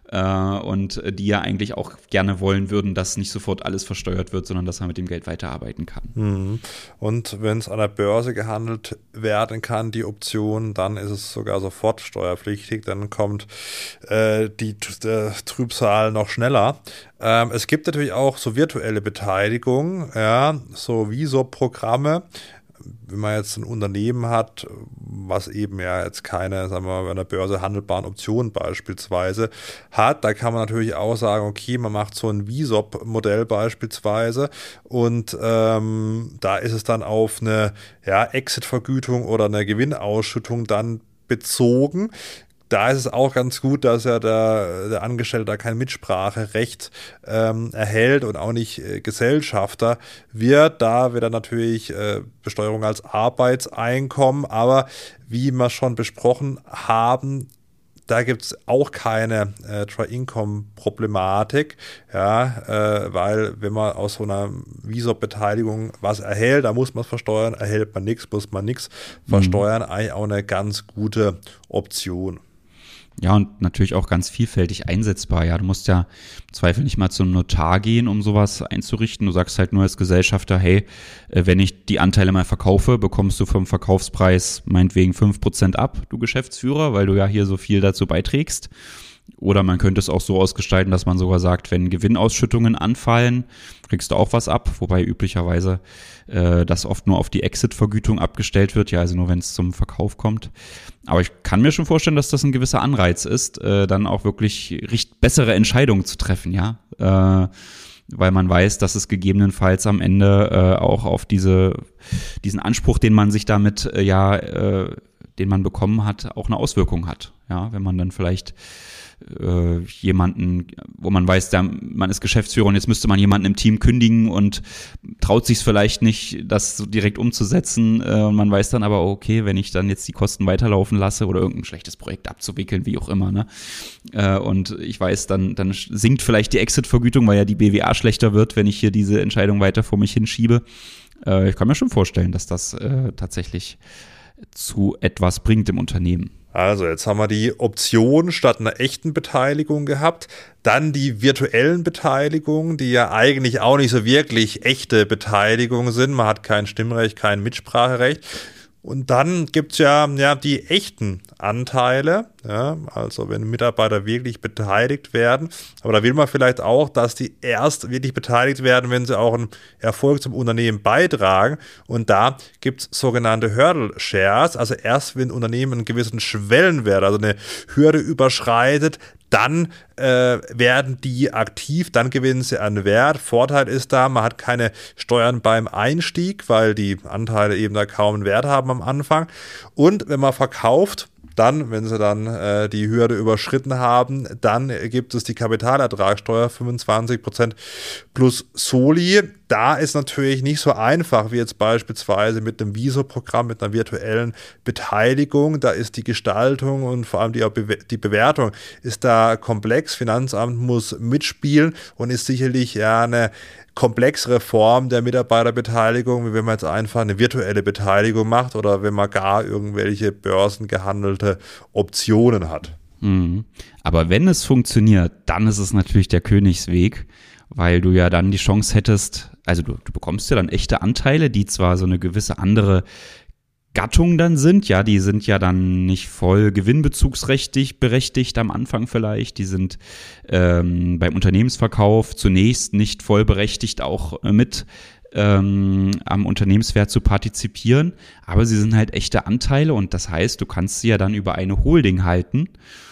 B: äh, und die ja eigentlich auch gerne wollen würden, dass nicht sofort alles versteuert wird, sondern dass man mit dem Geld weiterarbeiten kann.
A: Mhm. Und wenn es an der Börse gehandelt werden kann, die Option, dann ist es sogar sofort steuerpflichtig, dann kommt äh, die äh, Trübsal noch schneller. Ähm, es gibt natürlich auch so virtuelle Beteiligung, ja, so V S O P-Programme. Wenn man jetzt ein Unternehmen hat, was eben ja jetzt keine, sagen wir mal, an der Börse handelbaren Optionen beispielsweise hat, da kann man natürlich auch sagen, okay, man macht so ein V S O P-Modell beispielsweise und ähm, da ist es dann auf eine ja, Exit-Vergütung oder eine Gewinnausschüttung dann bezogen. Da ist es auch ganz gut, dass ja der, der Angestellte da kein Mitspracherecht ähm, erhält und auch nicht äh, Gesellschafter wird. Da wird dann natürlich äh, Besteuerung als Arbeitseinkommen, aber wie wir schon besprochen haben, da gibt es auch keine äh, Tri-Income-Problematik, ja, äh, weil wenn man aus so einer V S O P-Beteiligung was erhält, da muss man es versteuern, erhält man nichts, muss man nichts versteuern, mhm. Eigentlich auch eine ganz gute Option.
B: Ja, und natürlich auch ganz vielfältig einsetzbar. Ja, du musst ja im Zweifel nicht mal zum Notar gehen, um sowas einzurichten. Du sagst halt nur als Gesellschafter, hey, wenn ich die Anteile mal verkaufe, bekommst du vom Verkaufspreis meinetwegen fünf Prozent ab, du Geschäftsführer, weil du ja hier so viel dazu beiträgst. Oder man könnte es auch so ausgestalten, dass man sogar sagt, wenn Gewinnausschüttungen anfallen, kriegst du auch was ab, wobei üblicherweise äh, das oft nur auf die Exit-Vergütung abgestellt wird, ja, also nur wenn es zum Verkauf kommt. Aber ich kann mir schon vorstellen, dass das ein gewisser Anreiz ist, äh, dann auch wirklich richt- bessere Entscheidungen zu treffen, ja, äh, weil man weiß, dass es gegebenenfalls am Ende äh, auch auf diese diesen Anspruch, den man sich damit, äh, ja, äh, den man bekommen hat, auch eine Auswirkung hat, ja, wenn man dann vielleicht jemanden, wo man weiß, der, man ist Geschäftsführer und jetzt müsste man jemanden im Team kündigen und traut sich es vielleicht nicht, das so direkt umzusetzen. Und man weiß dann aber, okay, wenn ich dann jetzt die Kosten weiterlaufen lasse oder irgendein schlechtes Projekt abzuwickeln, wie auch immer, ne? Und ich weiß, dann, dann sinkt vielleicht die Exit-Vergütung, weil ja die B W A schlechter wird, wenn ich hier diese Entscheidung weiter vor mich hinschiebe. Ich kann mir schon vorstellen, dass das tatsächlich zu etwas bringt im Unternehmen.
A: Also jetzt haben wir die Option statt einer echten Beteiligung gehabt, dann die virtuellen Beteiligungen, die ja eigentlich auch nicht so wirklich echte Beteiligungen sind. Man hat kein Stimmrecht, kein Mitspracherecht. Und dann gibt es ja, ja die echten Anteile, ja, also wenn Mitarbeiter wirklich beteiligt werden. Aber da will man vielleicht auch, dass die erst wirklich beteiligt werden, wenn sie auch einen Erfolg zum Unternehmen beitragen. Und da gibt es sogenannte Hurdle Shares, also erst wenn ein Unternehmen einen gewissen Schwellenwert, also eine Hürde überschreitet, dann äh, werden die aktiv, dann gewinnen sie an Wert. Vorteil ist da, man hat keine Steuern beim Einstieg, weil die Anteile eben da kaum einen Wert haben am Anfang. Und wenn man verkauft, dann, wenn sie dann äh, die Hürde überschritten haben, dann gibt es die Kapitalertragssteuer, fünfundzwanzig Prozent plus Soli. Da ist natürlich nicht so einfach wie jetzt beispielsweise mit einem V S O P-Programm, mit einer virtuellen Beteiligung. Da ist die Gestaltung und vor allem die, die Bewertung ist da komplex. Finanzamt muss mitspielen und ist sicherlich ja eine komplexere Form der Mitarbeiterbeteiligung, wie wenn man jetzt einfach eine virtuelle Beteiligung macht oder wenn man gar irgendwelche börsengehandelte Optionen hat.
B: Mhm. Aber wenn es funktioniert, dann ist es natürlich der Königsweg, weil du ja dann die Chance hättest, also du, du bekommst ja dann echte Anteile, die zwar so eine gewisse andere Gattung dann sind, ja, die sind ja dann nicht voll gewinnbezugsrechtlich berechtigt am Anfang vielleicht, die sind ähm, beim Unternehmensverkauf zunächst nicht voll berechtigt, auch äh, mit ähm, am Unternehmenswert zu partizipieren, aber sie sind halt echte Anteile und das heißt, du kannst sie ja dann über eine Holding halten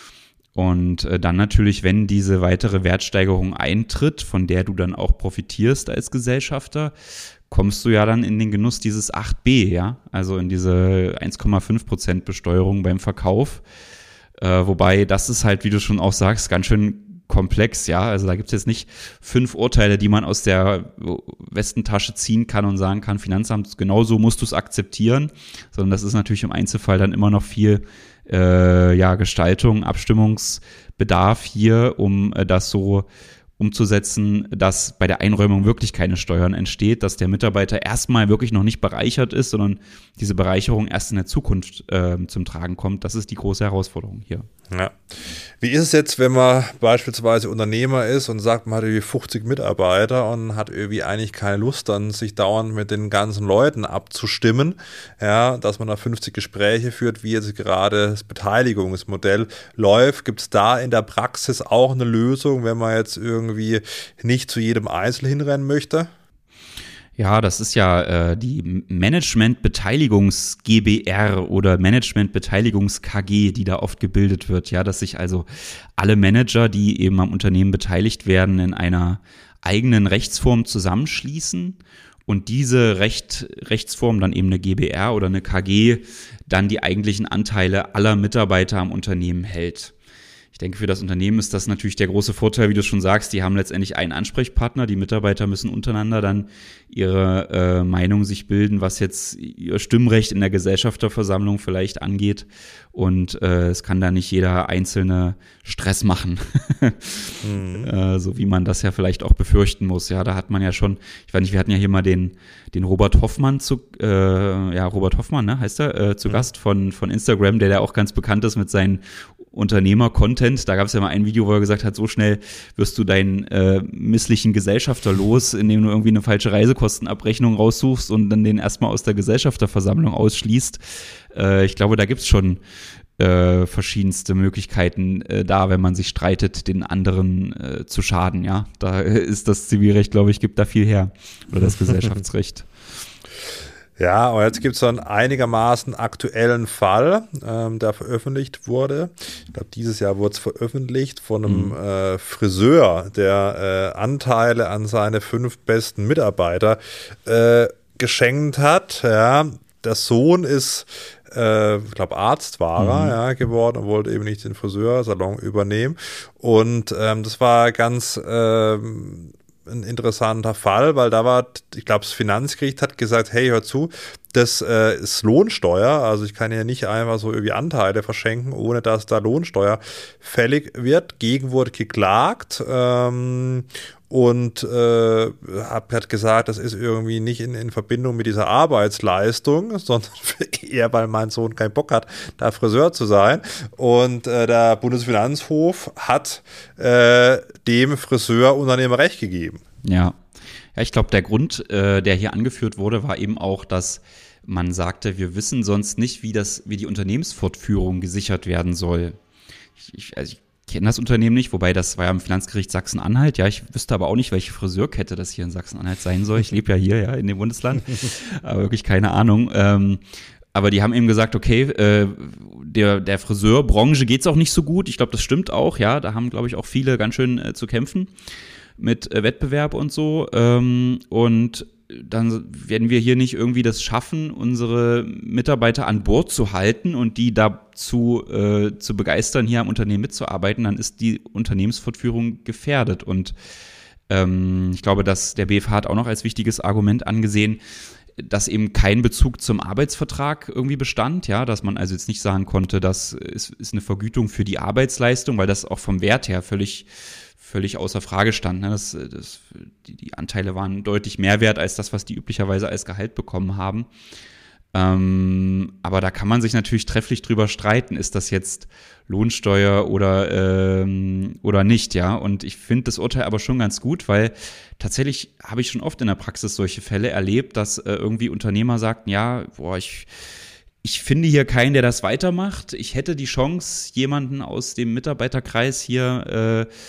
B: und äh, dann natürlich, wenn diese weitere Wertsteigerung eintritt, von der du dann auch profitierst als Gesellschafter, kommst du ja dann in den Genuss dieses acht b, ja, also in diese eins Komma fünf Prozent Besteuerung beim Verkauf, äh, wobei das ist halt, wie du schon auch sagst, ganz schön komplex, ja, also da gibt es jetzt nicht fünf Urteile, die man aus der Westentasche ziehen kann und sagen kann, Finanzamt, genauso musst du es akzeptieren, sondern das ist natürlich im Einzelfall dann immer noch viel äh, ja, Gestaltung, Abstimmungsbedarf hier, um äh, das so umzusetzen, dass bei der Einräumung wirklich keine Steuern entsteht, dass der Mitarbeiter erstmal wirklich noch nicht bereichert ist, sondern diese Bereicherung erst in der Zukunft äh, zum Tragen kommt. Das ist die große Herausforderung hier.
A: Ja. Wie ist es jetzt, wenn man beispielsweise Unternehmer ist und sagt, man hat irgendwie fünfzig Mitarbeiter und hat irgendwie eigentlich keine Lust, dann sich dauernd mit den ganzen Leuten abzustimmen, ja, dass man da fünfzig Gespräche führt, wie jetzt gerade das Beteiligungsmodell läuft. Gibt es da in der Praxis auch eine Lösung, wenn man jetzt irgendwie nicht zu jedem Einzel hinrennen möchte?
B: Ja, das ist ja äh, die Management-Beteiligungs-G B R oder Management-Beteiligungs-K G, die da oft gebildet wird. Ja, dass sich also alle Manager, die eben am Unternehmen beteiligt werden, in einer eigenen Rechtsform zusammenschließen und diese Recht, Rechtsform, dann eben eine G B R oder eine K G, dann die eigentlichen Anteile aller Mitarbeiter am Unternehmen hält. Ich denke, für das Unternehmen ist das natürlich der große Vorteil, wie du schon sagst, die haben letztendlich einen Ansprechpartner, die Mitarbeiter müssen untereinander dann ihre äh, Meinung sich bilden, was jetzt ihr Stimmrecht in der Gesellschafterversammlung vielleicht angeht und äh, es kann da nicht jeder Einzelne Stress machen, mhm. äh, so wie man das ja vielleicht auch befürchten muss. Ja, da hat man ja schon, ich weiß nicht, wir hatten ja hier mal den den Robert Hoffmann zu, äh, ja Robert Hoffmann, ne, heißt er, äh, zu mhm. Gast von von Instagram, der da auch ganz bekannt ist mit seinen Unternehmer-Content. Da gab es ja mal ein Video, wo er gesagt hat, so schnell wirst du deinen äh, misslichen Gesellschafter los, indem du irgendwie eine falsche Reisekostenabrechnung raussuchst und dann den erstmal aus der Gesellschafterversammlung ausschließt. Äh, ich glaube, da gibt's schon äh, verschiedenste Möglichkeiten äh, da, wenn man sich streitet, den anderen äh, zu schaden. Ja, da ist das Zivilrecht, glaube ich, gibt da viel her. Oder das Gesellschaftsrecht.
A: Ja, aber jetzt gibt es so einen einigermaßen aktuellen Fall, ähm, der veröffentlicht wurde. Ich glaube, dieses Jahr wurde es veröffentlicht von einem mhm. äh, Friseur, der äh, Anteile an seine fünf besten Mitarbeiter äh, geschenkt hat. Ja. Der Sohn ist, äh, ich glaube, Arzt war er mhm. ja, geworden und wollte eben nicht den Friseursalon übernehmen. Und ähm, das war ganz ähm, ein interessanter Fall, weil da war, ich glaube, das Finanzgericht hat gesagt, hey, hör zu, das äh, ist Lohnsteuer, also ich kann ja nicht einfach so irgendwie Anteile verschenken, ohne dass da Lohnsteuer fällig wird. Gegen wurde geklagt ähm, und äh, hat, hat gesagt, das ist irgendwie nicht in, in Verbindung mit dieser Arbeitsleistung, sondern eher, weil mein Sohn keinen Bock hat, da Friseur zu sein. Und äh, der Bundesfinanzhof hat äh, dem Friseurunternehmer Recht gegeben.
B: Ja, ja, ich glaube, der Grund, äh, der hier angeführt wurde, war eben auch, dass man sagte, wir wissen sonst nicht, wie das, wie die Unternehmensfortführung gesichert werden soll. Ich, ich, also ich kenne das Unternehmen nicht, wobei das war ja im Finanzgericht Sachsen-Anhalt. Ja, ich wüsste aber auch nicht, welche Friseurkette das hier in Sachsen-Anhalt sein soll. Ich lebe ja hier, ja, in dem Bundesland, aber wirklich keine Ahnung. Ähm, aber die haben eben gesagt, okay, äh, der, der Friseurbranche geht's auch nicht so gut. Ich glaube, das stimmt auch, ja. Da haben, glaube ich, auch viele ganz schön äh, zu kämpfen mit äh, Wettbewerb und so. Ähm, und dann werden wir hier nicht irgendwie das schaffen, unsere Mitarbeiter an Bord zu halten und die dazu äh, zu begeistern, hier am Unternehmen mitzuarbeiten, dann ist die Unternehmensfortführung gefährdet. Und ähm, ich glaube, dass der B F H hat auch noch als wichtiges Argument angesehen, dass eben kein Bezug zum Arbeitsvertrag irgendwie bestand, ja, dass man also jetzt nicht sagen konnte, das ist, ist eine Vergütung für die Arbeitsleistung, weil das auch vom Wert her völlig völlig außer Frage stand. Ne? Das, das, die, die Anteile waren deutlich mehr wert als das, was die üblicherweise als Gehalt bekommen haben. Ähm, aber da kann man sich natürlich trefflich drüber streiten, ist das jetzt Lohnsteuer oder, ähm, oder nicht, ja. Und ich finde das Urteil aber schon ganz gut, weil tatsächlich habe ich schon oft in der Praxis solche Fälle erlebt, dass äh, irgendwie Unternehmer sagten, ja, boah, ich Ich finde hier keinen, der das weitermacht. Ich hätte die Chance, jemanden aus dem Mitarbeiterkreis hier äh,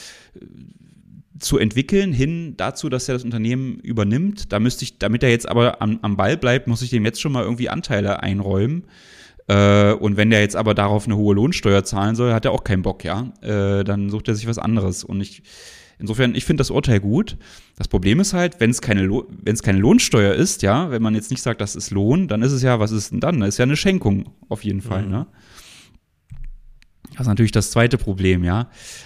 B: zu entwickeln, hin dazu, dass er das Unternehmen übernimmt. Da müsste ich, damit er jetzt aber am, am Ball bleibt, muss ich dem jetzt schon mal irgendwie Anteile einräumen. Äh, und wenn der jetzt aber darauf eine hohe Lohnsteuer zahlen soll, hat er auch keinen Bock, ja. Äh, dann sucht er sich was anderes. Und ich, insofern, ich finde das Urteil gut. Das Problem ist halt, wenn es keine, Lo- wenn es keine Lohnsteuer ist, ja, wenn man jetzt nicht sagt, das ist Lohn, dann ist es ja, was ist denn dann? Das ist ja eine Schenkung, auf jeden Fall, mhm. ne? Das ist natürlich das zweite Problem, ja.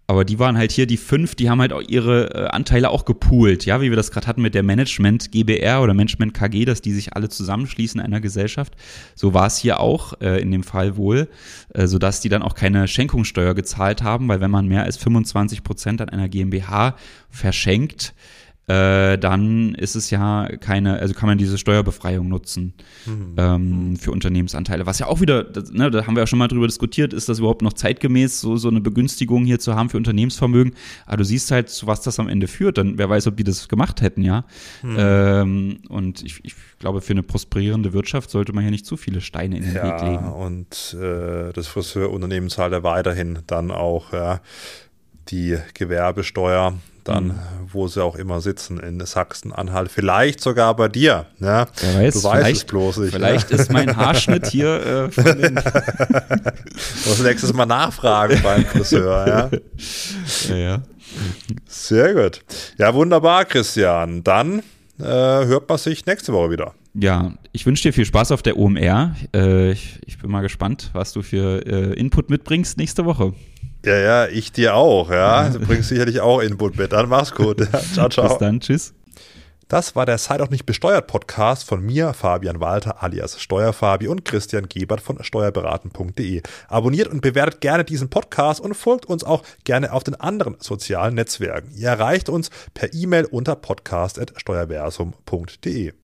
B: Aber die waren halt hier die fünf, die haben halt auch ihre äh, Anteile auch gepoolt, ja, wie wir das gerade hatten mit der Management G b R oder Management K G, dass die sich alle zusammenschließen in einer Gesellschaft. So war es hier auch äh, in dem Fall wohl, äh, sodass die dann auch keine Schenkungssteuer gezahlt haben, weil wenn man mehr als fünfundzwanzig Prozent an einer GmbH verschenkt, Äh, dann ist es ja keine, also kann man diese Steuerbefreiung nutzen mhm. ähm, für Unternehmensanteile. Was ja auch wieder, das, ne, da haben wir ja schon mal drüber diskutiert, ist das überhaupt noch zeitgemäß, so, so eine Begünstigung hier zu haben für Unternehmensvermögen. Aber du siehst halt, zu was das am Ende führt, dann wer weiß, ob die das gemacht hätten, ja. Mhm. Ähm, und ich, ich glaube, für eine prosperierende Wirtschaft sollte man hier nicht zu viele Steine in den
A: ja,
B: Weg legen.
A: Und äh, das Friseurunternehmen zahlt ja weiterhin dann auch ja, die Gewerbesteuer. Dann, mhm. wo sie auch immer sitzen, in Sachsen-Anhalt. Vielleicht sogar bei dir. Ja?
B: Wer weiß,
A: du weißt es bloß nicht.
B: Vielleicht ja? ist mein Haarschnitt hier äh, von den
A: Du musst nächstes Mal nachfragen beim Friseur. Ja?
B: Ja, ja.
A: Sehr gut. Ja, wunderbar, Christian. Dann äh, hört man sich nächste Woche wieder.
B: Ja, ich wünsche dir viel Spaß auf der O M R. Äh, ich, ich bin mal gespannt, was du für äh, Input mitbringst nächste Woche.
A: Ja, ja, ich dir auch, ja. Du bringst sicherlich auch Input mit. Dann mach's gut. Ja, ciao, ciao.
B: Bis dann, tschüss.
A: Das war der Sei doch nicht besteuert Podcast von mir, Fabian Walter alias Steuerfabi und Christian Gebert von steuerberaten punkt de. Abonniert und bewertet gerne diesen Podcast und folgt uns auch gerne auf den anderen sozialen Netzwerken. Ihr erreicht uns per E-Mail unter podcast at steuerversum punkt de.